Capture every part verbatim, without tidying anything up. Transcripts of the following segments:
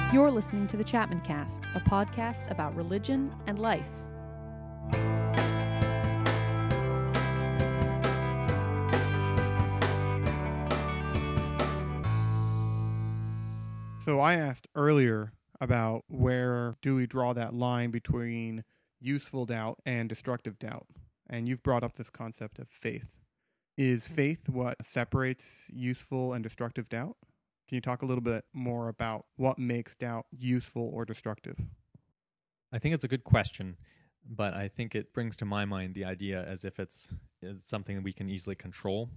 You're listening to the Chapman Cast, a podcast about religion and life. So I asked earlier about where do we draw that line between useful doubt and destructive doubt. And you've brought up this concept of faith. Is faith what separates useful and destructive doubt? Can you talk a little bit more about what makes doubt useful or destructive? I think it's a good question, but I think it brings to my mind the idea as if it's is something that we can easily control.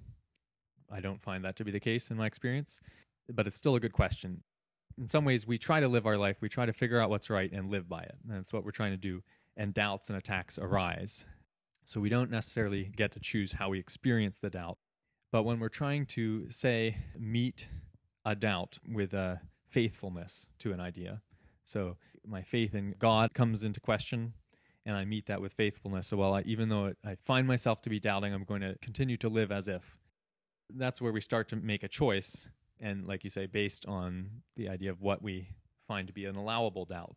I don't find that to be the case in my experience, but it's still a good question. In some ways, we try to live our life, we try to figure out what's right and live by it. And that's what we're trying to do, and doubts and attacks arise. So we don't necessarily get to choose how we experience the doubt. But when we're trying to, say, meet a doubt with a faithfulness to an idea, so my faith in God comes into question, and I meet that with faithfulness. So well, I, even though it, I find myself to be doubting, I'm going to continue to live as if. That's where we start to make a choice, and like you say, based on the idea of what we find to be an allowable doubt.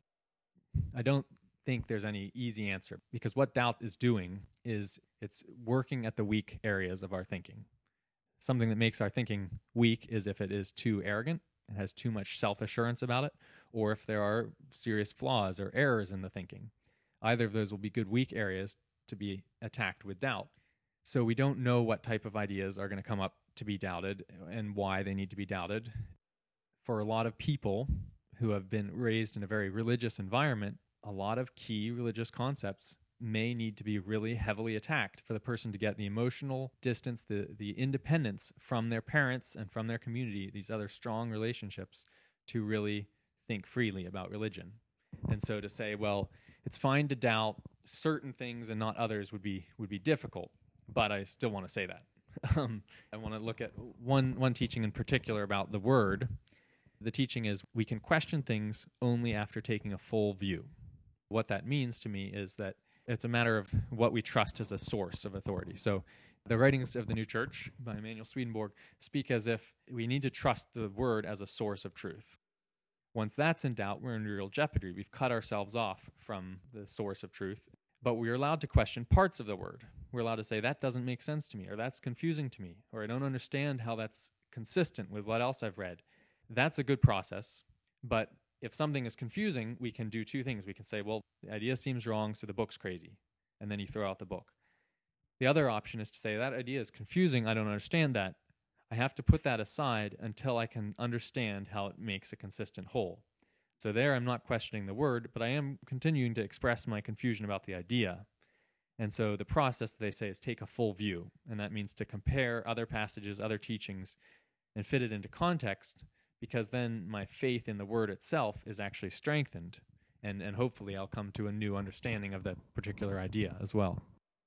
I don't think there's any easy answer, because what doubt is doing is it's working at the weak areas of our thinking. Something that makes our thinking weak is if it is too arrogant, it has too much self-assurance about it, or if there are serious flaws or errors in the thinking. Either of those will be good weak areas to be attacked with doubt. So we don't know what type of ideas are going to come up to be doubted and why they need to be doubted. For a lot of people who have been raised in a very religious environment, a lot of key religious concepts may need to be really heavily attacked for the person to get the emotional distance, the, the independence from their parents and from their community, these other strong relationships, to really think freely about religion. And so to say, well, it's fine to doubt certain things and not others would be would be difficult, but I still want to say that. Um, I want to look at one one teaching in particular about the word. The teaching is we can question things only after taking a full view. What that means to me is that it's a matter of what we trust as a source of authority. So the writings of the New Church by Emanuel Swedenborg speak as if we need to trust the word as a source of truth. Once that's in doubt, we're in real jeopardy. We've cut ourselves off from the source of truth, but we're allowed to question parts of the word. We're allowed to say, that doesn't make sense to me, or that's confusing to me, or I don't understand how that's consistent with what else I've read. That's a good process, but if something is confusing, we can do two things. We can say, well, the idea seems wrong, so the book's crazy, and then you throw out the book. The other option is to say, that idea is confusing, I don't understand that. I have to put that aside until I can understand how it makes a consistent whole. So there I'm not questioning the word, but I am continuing to express my confusion about the idea. And so the process, they say, is take a full view, and that means to compare other passages, other teachings, and fit it into context, because then my faith in the word itself is actually strengthened, and, and hopefully I'll come to a new understanding of that particular idea as well.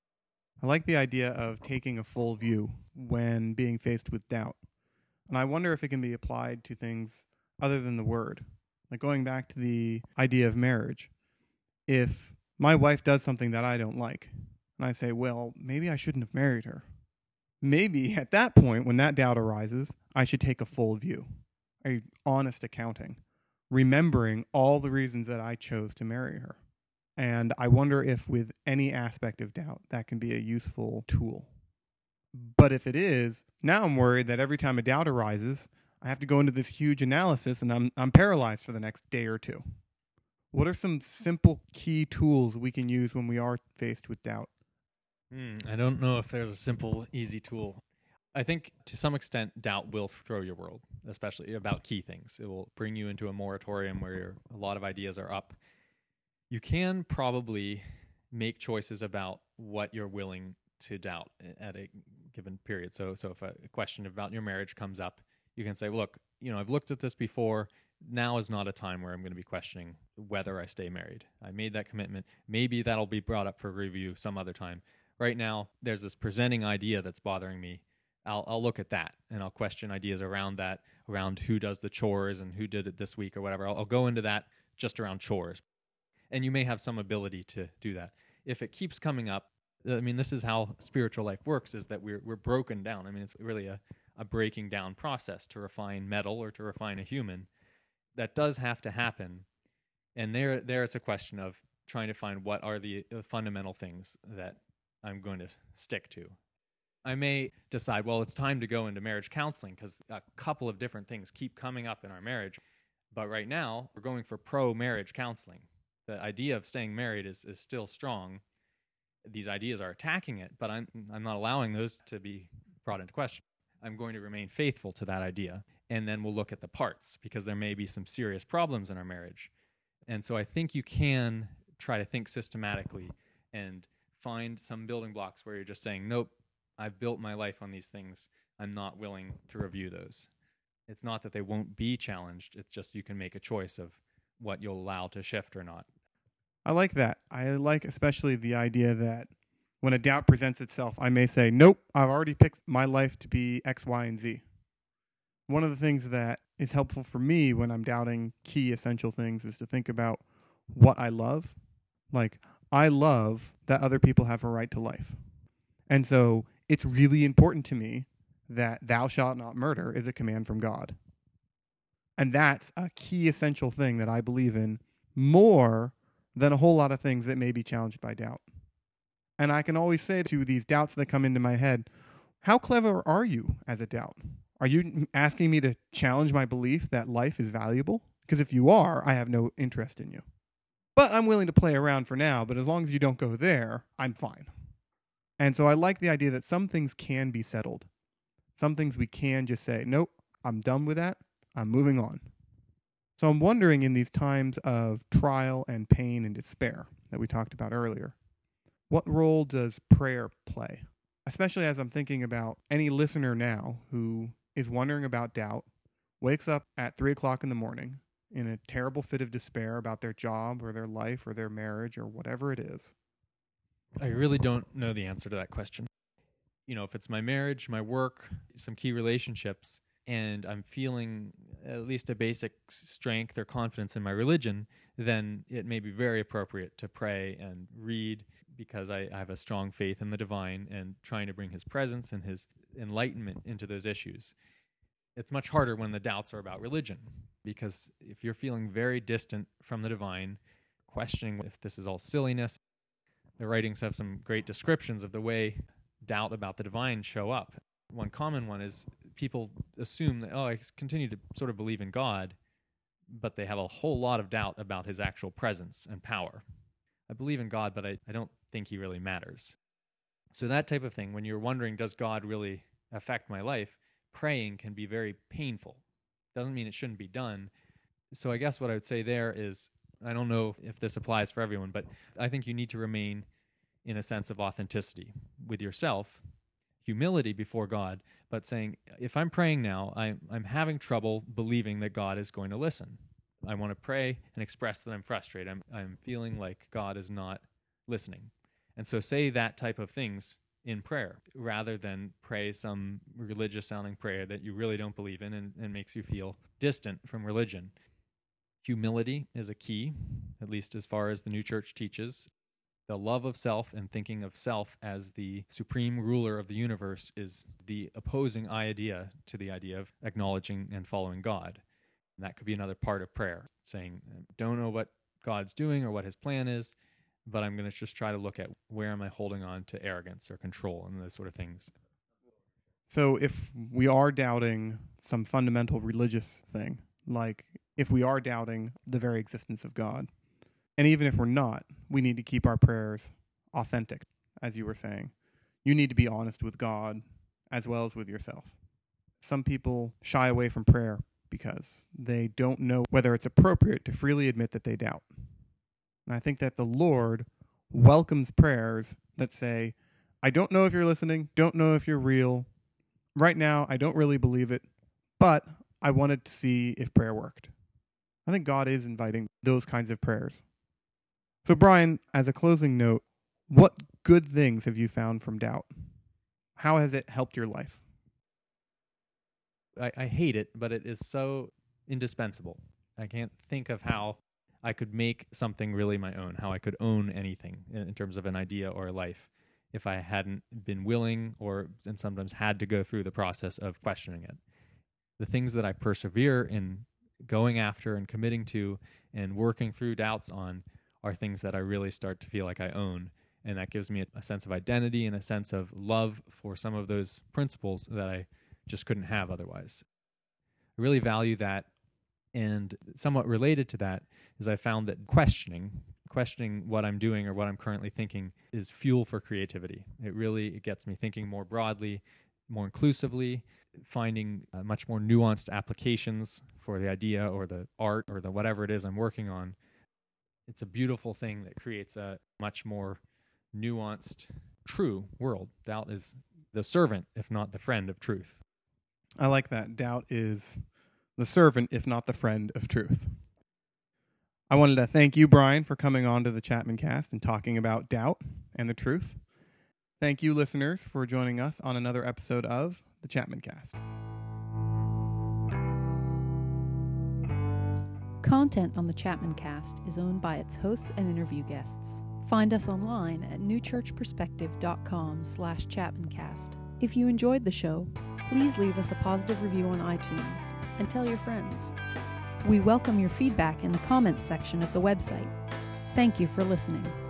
I like the idea of taking a full view when being faced with doubt. And I wonder if it can be applied to things other than the word. Like going back to the idea of marriage. If my wife does something that I don't like, and I say, well, maybe I shouldn't have married her. Maybe at that point, when that doubt arises, I should take a full view. A honest accounting, remembering all the reasons that I chose to marry her. And I wonder if with any aspect of doubt, that can be a useful tool. But if it is, now I'm worried that every time a doubt arises, I have to go into this huge analysis and I'm I'm paralyzed for the next day or two. What are some simple key tools we can use when we are faced with doubt? Mm, I don't know if there's a simple, easy tool. I think to some extent, doubt will throw your world, especially about key things. It will bring you into a moratorium where you're, a lot of ideas are up. You can probably make choices about what you're willing to doubt at a given period. So, so if a question about your marriage comes up, you can say, look, you know, I've looked at this before. Now is not a time where I'm going to be questioning whether I stay married. I made that commitment. Maybe that'll be brought up for review some other time. Right now, there's this presenting idea that's bothering me. I'll, I'll look at that, and I'll question ideas around that, around who does the chores and who did it this week or whatever. I'll, I'll go into that just around chores. And you may have some ability to do that. If it keeps coming up, I mean, this is how spiritual life works, is that we're we're broken down. I mean, it's really a, a breaking down process to refine metal or to refine a human. that does have to happen. And there, there it's a question of trying to find what are the uh, fundamental things that I'm going to stick to. I may decide, well, it's time to go into marriage counseling because a couple of different things keep coming up in our marriage. But right now, we're going for pro-marriage counseling. The idea of staying married is, is still strong. These ideas are attacking it, but I'm I'm not allowing those to be brought into question. I'm going to remain faithful to that idea. And then we'll look at the parts because there may be some serious problems in our marriage. And so I think you can try to think systematically and find some building blocks where you're just saying, nope, I've built my life on these things. I'm not willing to review those. It's not that they won't be challenged. It's just you can make a choice of what you'll allow to shift or not. I like that. I like especially the idea that when a doubt presents itself, I may say, nope, I've already picked my life to be X, Y, and Z. One of the things that is helpful for me when I'm doubting key essential things is to think about what I love. Like, I love that other people have a right to life. And so it's really important to me that thou shalt not murder is a command from God. And that's a key essential thing that I believe in more than a whole lot of things that may be challenged by doubt. And I can always say to these doubts that come into my head, how clever are you as a doubt? Are you asking me to challenge my belief that life is valuable? Because if you are, I have no interest in you. But I'm willing to play around for now, but as long as you don't go there, I'm fine. And so I like the idea that some things can be settled. Some things we can just say, nope, I'm done with that. I'm moving on. So I'm wondering in these times of trial and pain and despair that we talked about earlier, what role does prayer play? Especially as I'm thinking about any listener now who is wondering about doubt, wakes up at three o'clock in the morning in a terrible fit of despair about their job or their life or their marriage or whatever it is. I really don't know the answer to that question. You know, if it's my marriage, my work, some key relationships, and I'm feeling at least a basic strength or confidence in my religion, then it may be very appropriate to pray and read because I, I have a strong faith in the divine and trying to bring his presence and his enlightenment into those issues. It's much harder when the doubts are about religion because if you're feeling very distant from the divine, questioning if this is all silliness, the writings have some great descriptions of the way doubt about the divine show up. One common one is people assume that, oh, I continue to sort of believe in God, but they have a whole lot of doubt about his actual presence and power. I believe in God, but I, I don't think he really matters. So that type of thing, when you're wondering, does God really affect my life, praying can be very painful. Doesn't mean it shouldn't be done. So I guess what I would say there is, I don't know if this applies for everyone, but I think you need to remain in a sense of authenticity with yourself, humility before God, but saying, if I'm praying now, I'm, I'm having trouble believing that God is going to listen. I want to pray and express that I'm frustrated. I'm, I'm feeling like God is not listening. And so say that type of things in prayer rather than pray some religious-sounding prayer that you really don't believe in and, and makes you feel distant from religion. Humility is a key, at least as far as the New Church teaches. The love of self and thinking of self as the supreme ruler of the universe is the opposing idea to the idea of acknowledging and following God. And that could be another part of prayer, saying, I don't know what God's doing or what his plan is, but I'm going to just try to look at where am I holding on to arrogance or control and those sort of things. So if we are doubting some fundamental religious thing, like if we are doubting the very existence of God, and even if we're not, we need to keep our prayers authentic, as you were saying. You need to be honest with God as well as with yourself. Some people shy away from prayer because they don't know whether it's appropriate to freely admit that they doubt. And I think that the Lord welcomes prayers that say, I don't know if you're listening, don't know if you're real. Right now, I don't really believe it, but I wanted to see if prayer worked. I think God is inviting those kinds of prayers. So, Brian, as a closing note, what good things have you found from doubt? How has it helped your life? I, I hate it, but it is so indispensable. I can't think of how I could make something really my own, how I could own anything in, in terms of an idea or a life if I hadn't been willing or and sometimes had to go through the process of questioning it. The things that I persevere in going after and committing to and working through doubts on are things that I really start to feel like I own. And that gives me a, a sense of identity and a sense of love for some of those principles that I just couldn't have otherwise. I really value that. And somewhat related to that is I found that questioning, questioning what I'm doing or what I'm currently thinking is fuel for creativity. It really it gets me thinking more broadly, more inclusively, finding uh, much more nuanced applications for the idea or the art or the whatever it is I'm working on. It's a beautiful thing that creates a much more nuanced, true world. Doubt is the servant, if not the friend of truth. I like that. Doubt is the servant, if not the friend of truth. I wanted to thank you, Brian, for coming on to the Chapman Cast and talking about doubt and the truth. Thank you, listeners, for joining us on another episode of the Chapman Cast. Content on the Chapman Cast is owned by its hosts and interview guests. Find us online at newchurchperspective.com slash chapmancast. If you enjoyed the show, please leave us a positive review on iTunes and tell your friends. We welcome your feedback in the comments section of the website. Thank you for listening.